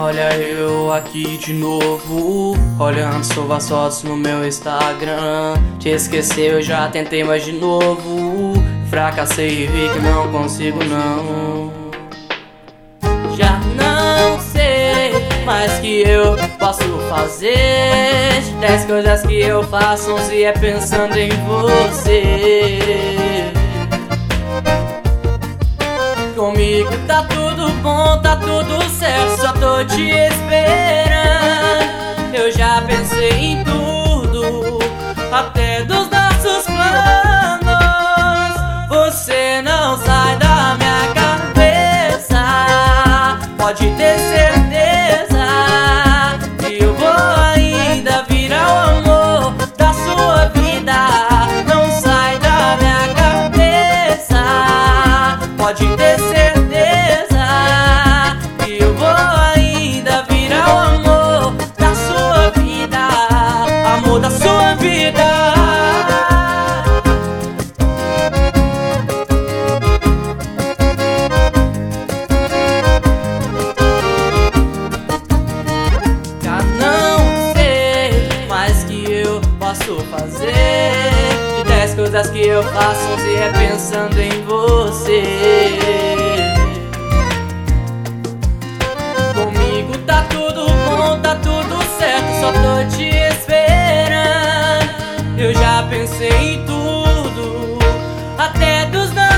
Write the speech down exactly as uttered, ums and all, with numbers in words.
Olha eu aqui de novo, olhando suas fotos no meu Instagram. Te esquecer eu já tentei, mas de novo fracassei e vi que não consigo não. Já não sei mais que eu posso fazer. Dez coisas que eu faço, onze é pensando em você. Comigo tá tudo bom, tá tudo certo, só tô te esperando. Eu já pensei em tudo, até dos nossos planos. Você não sai da minha cabeça, pode ter certeza que eu vou ainda virar o amor da sua vida. Não sai da minha cabeça, pode ter certeza que eu vou ainda virar o amor da sua vida, amor da sua vida. Já não sei mais que eu posso fazer. De dez coisas que eu faço, onze é pensando em você. Comigo tá tudo bom, tá tudo certo, só tô te esperando. Eu já pensei em tudo, até dos